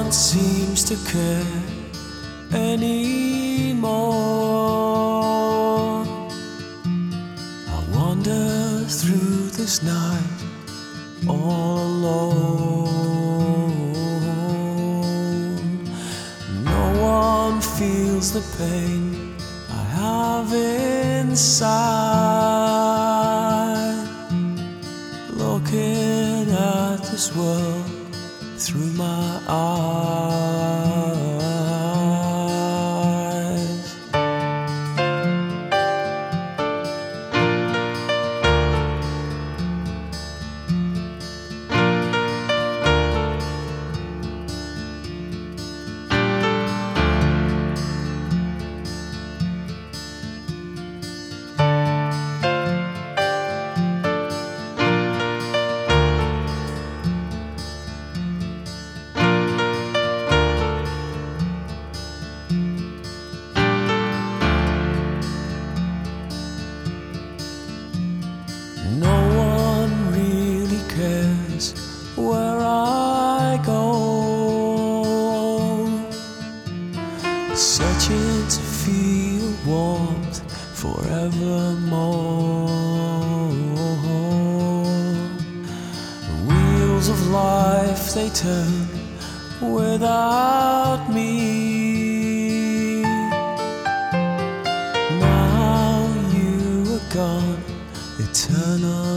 one seems to care anymore. I wander through this night all alone. No one feels the pain I have inside, looking at this world through my eyes. No one really cares where I go, searching to feel warmth forevermore. The wheels of life, they turn without me. Now you are gone, eternal